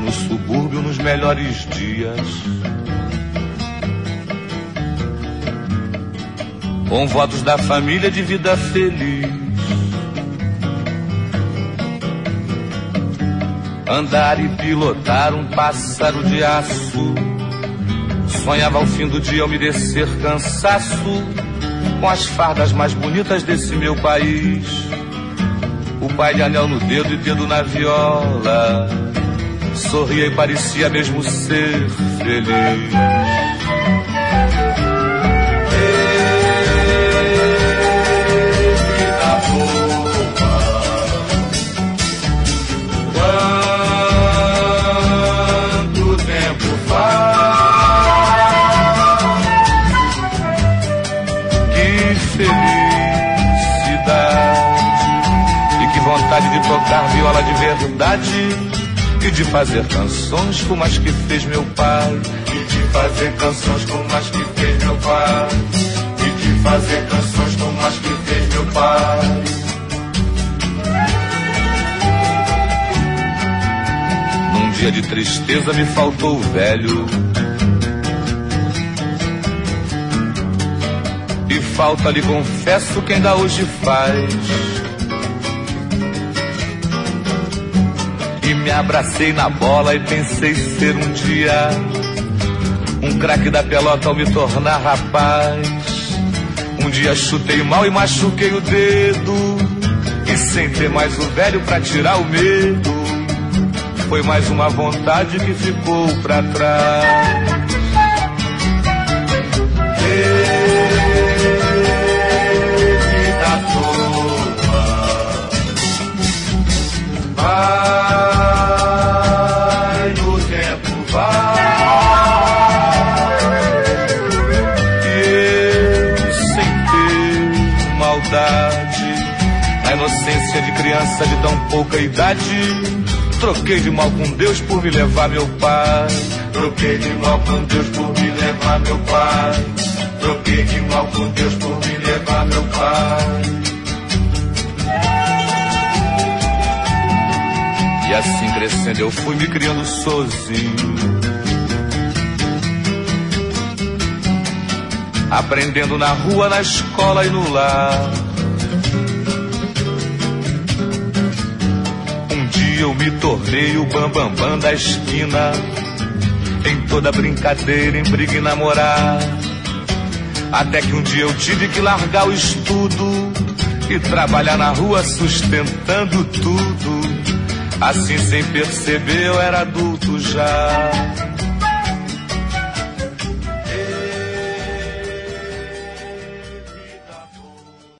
do subúrbio nos melhores dias. Com votos da família de vida feliz. Andar e pilotar um pássaro de aço. Sonhava ao fim do dia umedecer cansaço com as fardas mais bonitas desse meu país. O pai de anel no dedo e dedo na viola, sorria e parecia mesmo ser feliz. De tocar viola de verdade e de fazer canções como as que fez meu pai. E de fazer canções como as que fez meu pai. E de fazer canções como as que fez meu pai. Num dia de tristeza me faltou o velho. E falta, lhe confesso, que ainda hoje faz. E me abracei na bola e pensei ser um dia um craque da pelota ao me tornar rapaz. Um dia chutei mal e machuquei o dedo, e sem ter mais o velho pra tirar o medo, foi mais uma vontade que ficou pra trás. Vida toa, vai no tempo, vai. E eu, sem ter maldade, na inocência de criança de tão pouca idade, troquei de mal com Deus por me levar meu pai. Troquei de mal com Deus por me levar meu pai. Troquei de mal com Deus por me levar meu pai. E assim crescendo eu fui me criando sozinho, aprendendo na rua, na escola e no lar. Um dia eu me tornei o bambambam da esquina, em toda brincadeira, em briga e namorar. Até que um dia eu tive que largar o estudo e trabalhar na rua sustentando tudo. Assim, sem perceber, eu era adulto já.